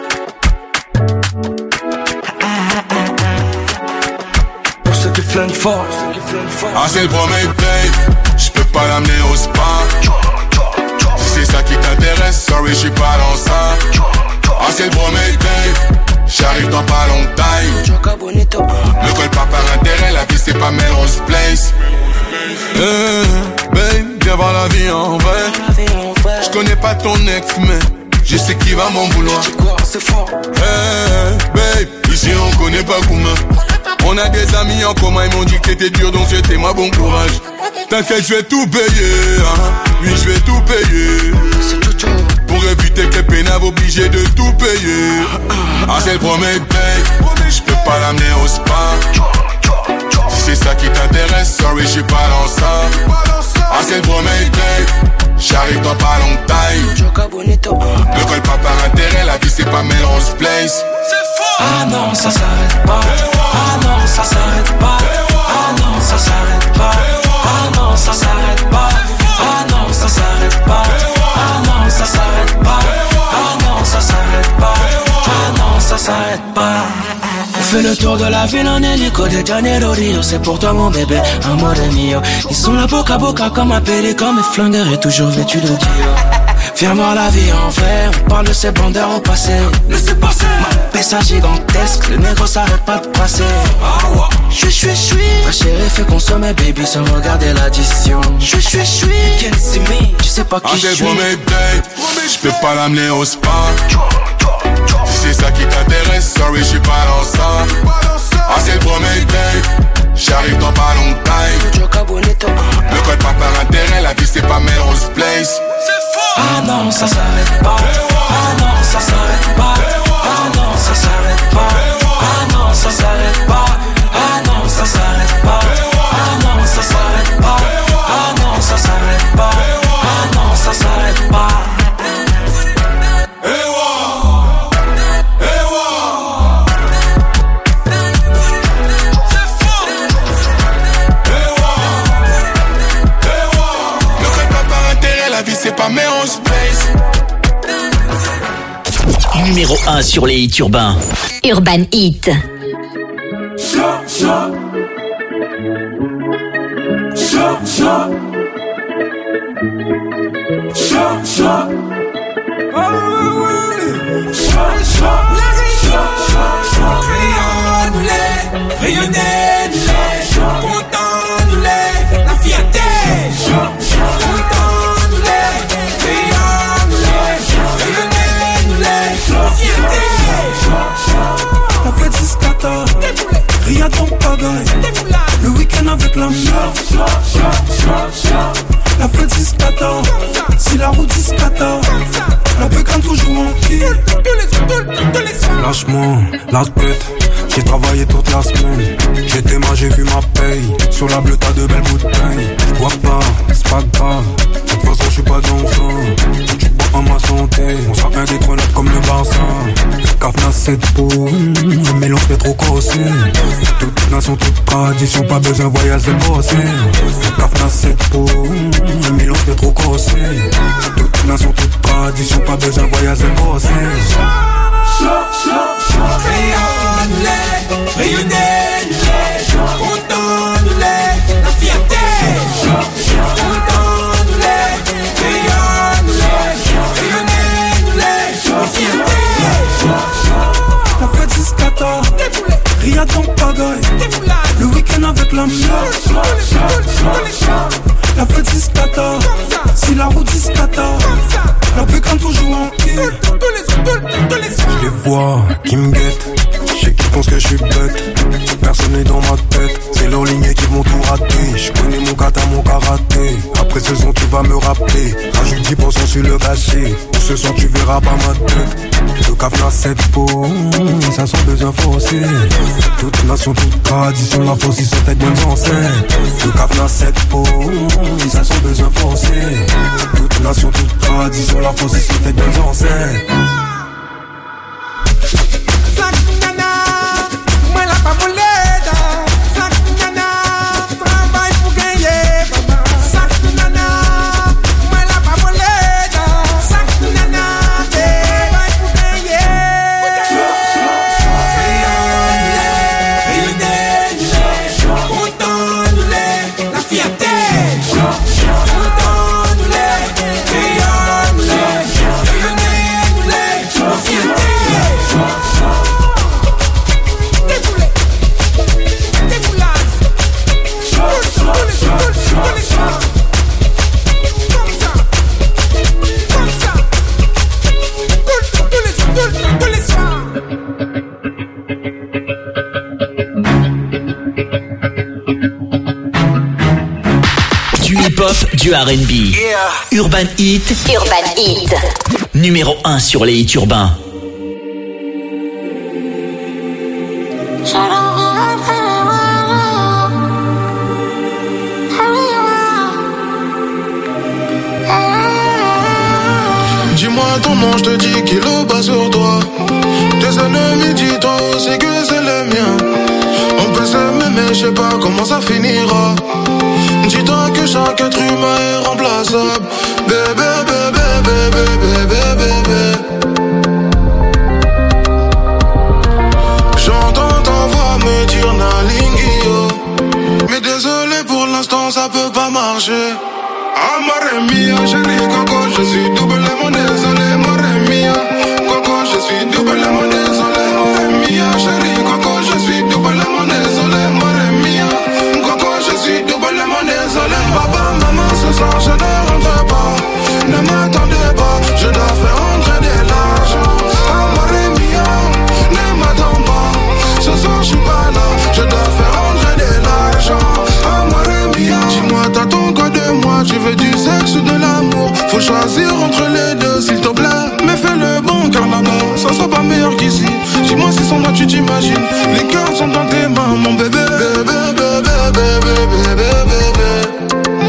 Pour ceux qui flinguent fort. Ah, c'est le premier date. J'peux pas l'amener au spa. Si c'est ça qui t'intéresse, sorry, j'suis pas dans ça. Ah, c'est le premier date. J'arrive dans pas longtemps. Le col pas par intérêt, la vie c'est pas Melrose Place. Hey, babe, viens voir la vie en vrai. J'connais pas ton ex, mais je sais qui va m'en vouloir. Hey, babe, ici on connaît pas Gouma. On a des amis en commun, ils m'ont dit que t'étais dur, donc souhaitez-moi bon courage. T'inquiète, je vais tout payer, hein. Oui, je vais tout payer. Pour éviter que pénave obligé de tout payer. Ah, c'est le premier date. Je peux pas l'amener au spa. Si c'est ça qui t'intéresse, sorry, j'suis pas dans ça. Ah, c'est le premier date. J'arrive dans pas longtemps. Le col pas par intérêt, la vie c'est pas Melrose Place. Ah non, ça s'arrête pas. Ah non, ça s'arrête pas. Ah non, ça s'arrête pas. Ah non, ça s'arrête pas. Ah non, ça s'arrête pas. Ah non, ça s'arrête pas. Ah non, ça s'arrête pas. Ah non, ça s'arrête pas. On fait le tour de la ville en hélico de Janeiro Rio. C'est pour toi mon bébé, amore mio. Ils sont là boca à boca comme un pélican. Mes flingueurs est toujours vêtu de Dio. Viens voir la vie en vrai, on parle de ces bandeurs au passé. Laissez passer. Ma pessa gigantesque, le négro s'arrête pas de passer. J'suis, j'suis, j'suis. Ma chérie fait consommer baby sans regarder l'addition. J'suis, j'suis, j'suis. Can't see me, tu sais pas qui j'suis. Ah, c'est le premier date, j'peux pas l'amener au spa. Si c'est ça qui t'intéresse, sorry, j'suis pas dans ça. Ah, c'est le premier date, j'arrive dans pas longtemps. Le code pas par intérêt, la vie c'est pas Melrose Place. Ah non, ça s'arrête pas. Ah non, ça s'arrête pas. Ah non, ça s'arrête pas. Ah non, ça s'arrête pas. Ah non, ça s'arrête pas. Ah non, ça s'arrête pas. Ah non, ça s'arrête pas. Ah non, ça s'arrête pas. C'est pas Melrose Place. Numéro un sur les hits urbains. Urban Heat. Cha, cha. Cha, cha. Cha, cha. Cha, cha. Rayonnez, rayonnez, content-nous-les, la fierté. La fête jusqu'à tard, rien ton pagaille. Le week-end avec la meuf. La fête jusqu'à tard, si la route jusqu'à tard. La pécane toujours en qui. Lâche-moi la tête, j'ai travaillé toute la semaine. J'étais mal, j'ai vu ma paye. Sur la bleue t'as de belles bouteilles. J'bois pas, c'est pas grave. De toute façon j'suis pas d'enfant. J'bois à ma santé, on sera indétrônable comme le Barça. Cafna sept pots, un mélange fait trop corsé. Toute nation, toute tradition, pas besoin de voyager bossé. Cafna sept pots, un mélange fait trop corsé. Toute nation, toute tradition, pas besoin de voyager bossé. Rayonnez, rayonnez, content-nous-les, la fierté. Content-nous-les, rayonnez, rayonnez-nous-les, la fierté. La fête jusqu'à tard, rien ton pagaille. Le week-end avec la meuf. La fête jusqu'à tard, si la route jusqu'à tard. La pécane toujours en qui. Je les vois qui me guettent, je sais qu'ils pensent que je suis bête. Personne n'est dans ma tête, c'est leur lignée qui vont tout rater. Je connais mon kata, mon karaté. Après ce son tu vas me rappeler. Rajoute dix pour cent sur le cachet. Ce soir tu verras pas ma tête. Le café à sept pots, ça sent besoin forcé. Toute nation, toute tradition, la force ils sont avec bonnes ancêtres. Le café à sept pots, ça sent besoin forcé. Toute nation, toute tradition, la force ils sont avec bonnes ancêtres. Travaille pour gagner, sac de nana, moi adieu R and B. Yeah. Urban Hit. Urban Hit. Numéro un sur les hits urbains. Dis-moi ton nom, je te dis qu'il est bas sur toi. Tes ennemis, dis-toi aussi que c'est le mien. On peut s'aimer mais je sais pas comment ça finira. Dis-toi que chaque être humain est remplaçable. Bébé, bébé, bébé, bébé, bébé. J'entends ta voix me dire Nalingio. Mais désolé pour l'instant ça peut pas marcher. Amore mia, chérie Coco, je suis doublement désolé. Amore mia, Coco, je suis doublement désolé. Amore mia, chérie Coco, je suis doublement désolé. Amore mia, Coco, je suis doublement désolé. Papa, maman, ce soir je ne rentre pas. Ne m'attendez pas, je dois faire rentrer de l'argent. Amore mia, ne m'attends pas. Ce soir je suis pas là, je dois faire rentrer de l'argent. Amore mia, dis-moi t'attends quoi de moi? Tu veux du sexe ou de l'amour? Faut choisir entre les deux s'il te plaît. Mais fais le bon car là-bas ça sera pas meilleur qu'ici. Dis-moi si sans moi tu t'imagines. Les cœurs sont dans tes mains mon bébé. Bébé, bébé, bébé, bébé, bébé.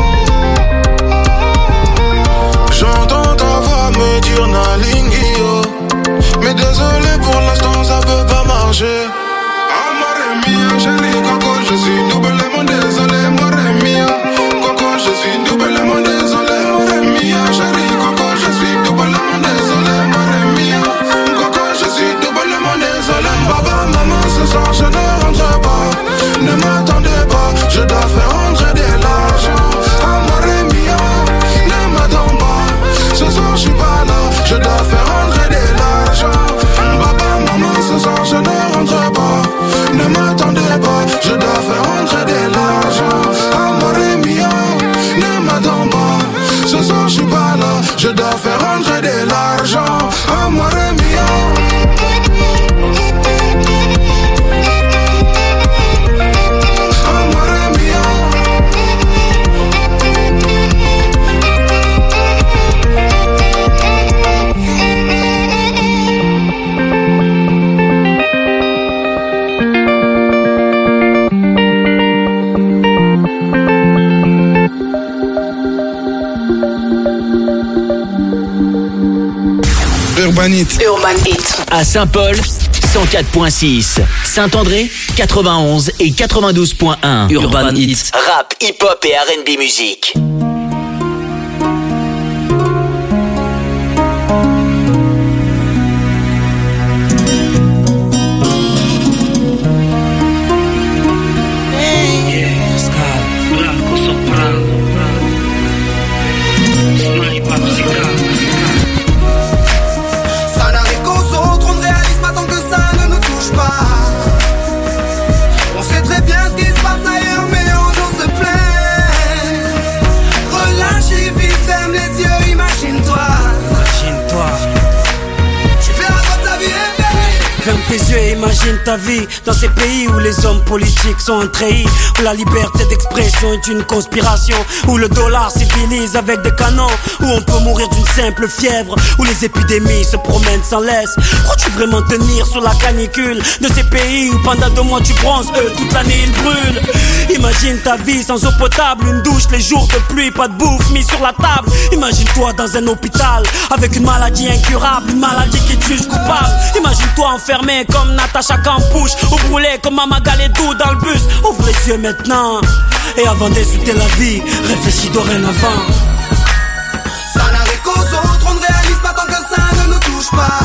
J'entends ta voix me dire Nalingio. Mais désolé pour l'instant ça peut pas marcher. Amore mia, chérie Coco, je suis doublement désolé. Amore mia, Coco, je suis doublement désolé. Amore mia, chérie Coco, je suis doublement désolé. Amore mia, Coco, je suis doublement désolé. Papa, maman, ce soir je ne rentre pas. Ne m'attendez pas, je dois faire rentrer de l'argent. Amore mia, ne m'attends pas. Ce soir je suis pas là, je dois faire rentrer de l'argent. Papa, maman, ce soir je ne rentre pas. Ne m'attendez pas, je dois faire rentrer de l'argent. Amore mia, ne m'attends pas. Ce soir je suis pas là, je dois faire rentrer de l'argent. Amore mia. Urban Hit. Urban Hit. À Saint-Paul, cent quatre virgule six. Saint-André, quatre-vingt-onze et quatre-vingt-douze virgule un. Urban, Urban Hit. Rap, hip-hop et R and B musique. Tes yeux et imagine ta vie dans ces pays où les hommes politiques sont un treillis, où la liberté d'expression est une conspiration, où le dollar civilise avec des canons, où on peut mourir d'une simple fièvre, où les épidémies se promènent sans laisse. Crois-tu vraiment tenir sur la canicule de ces pays où pendant deux mois tu bronzes, eux toute l'année ils brûlent? Imagine ta vie sans eau potable, une douche les jours de pluie, pas de bouffe mis sur la table. Imagine-toi dans un hôpital avec une maladie incurable, une maladie qui te juge coupable. Imagine-toi enfermé comme Natacha Campouche, ou brûlé comme Mama Galedou dans le bus. Ouvre les yeux maintenant, et avant d'insulter la vie, réfléchis dorénavant. Ça n'arrive qu'aux autres, on ne réalise pas tant que ça ne nous touche pas.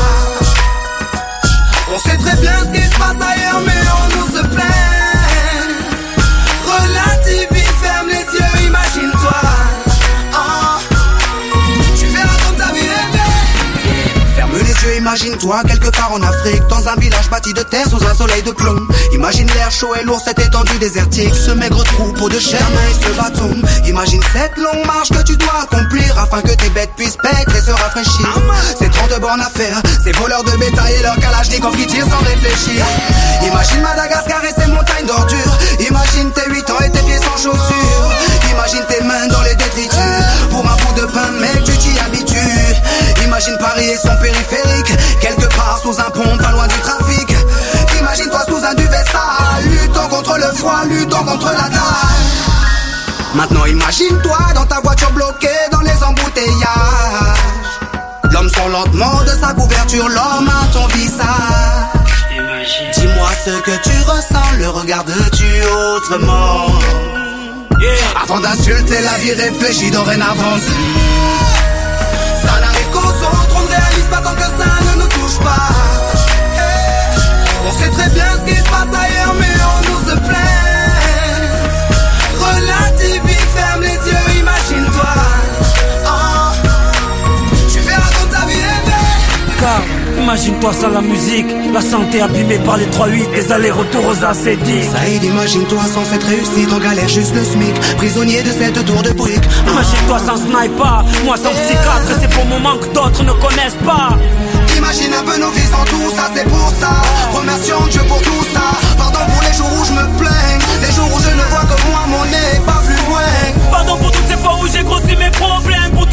On sait très bien ce qui se passe ailleurs, mais on nous se plaint. Relativise, ferme les yeux, imagine-toi. Oh. Tu verras comme ta vie est belle. Ferme les yeux, imagine-toi quelque part en Afrique, dans un village bâti de terre sous un soleil de plomb. Imagine l'air chaud et lourd, cette étendue désertique, ce maigre troupeau de chair et ce bâton. Imagine cette longue marche que tu dois accomplir afin que tes bêtes puissent paître et se rafraîchir. Ces trente bornes à faire, ces voleurs de bétail et leurs kalachnikovs qui tirent sans réfléchir. Imagine Madagascar et ses montagnes d'ordures. Imagine tes huit ans et tes pieds sans chaussures. Imagine tes mains dans les détritus. Pour un bout de pain, mec, tu t'y habitues. Imagine Paris et son périphérique, quelque part sous un pont, pas loin du trafic. Imagine-toi sous un duvet sale, luttons contre le froid, luttons contre la dalle. Maintenant imagine-toi dans ta voiture bloquée dans les embouteillages. L'homme sort lentement de sa couverture, l'homme à ton visage. Dis-moi ce que tu ressens, le regardes-tu autrement? Yeah. Avant d'insulter la vie, réfléchis dorénavant. Ça n'arrive qu'aux autres, on ne réalise pas tant que ça ne nous touche pas. On sait très bien ce qui se passe ailleurs, mais on nous se plaint. Relativise, ferme les yeux, imagine-toi. Oh, tu verras quand ta vie est belle. Car imagine-toi sans la musique, la santé abîmée par les trois huit, les allers-retours aux acédiques. Saïd, imagine-toi sans cette réussite, en galère juste le SMIC, prisonnier de cette tour de briques. Imagine-toi sans sniper, moi sans psychiatre, c'est pour moment que d'autres ne connaissent pas. Imagine un peu nos vies sans tout ça, c'est pour ça. Remercions Dieu pour tout ça. Pardon pour les jours où je me plains, les jours où je ne vois que moi, mon nez pas plus loin. Pardon pour toutes ces fois où j'ai grossi mes problèmes.